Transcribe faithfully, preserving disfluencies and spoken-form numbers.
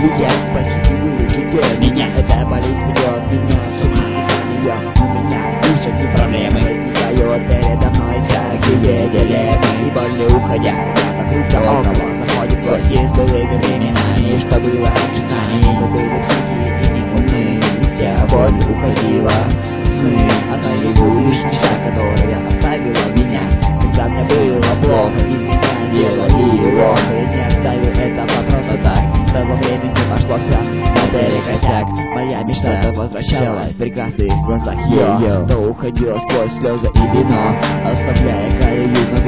я спасите, вылечите меня. Эта болезнь ведет меня с ума, из-за нее у меня душевные проблемы. Возникают передо мной всякие дилеммы. И боль не уходя, я вокруг да около заходит гости с былыми временами. Что было раньше с нами, мы были тихие и неумные. И вся боль уходила в сны, а наяву лишь мечта, которая оставила меня. Когда мне было плохо, из меня делали лох. И не оставил этого просто так. С того времени пошло все наперекосяк. Моя мечта возвращалась в прекрасных глазах ее, но уходила сквозь слезы и вино, оставляя колею на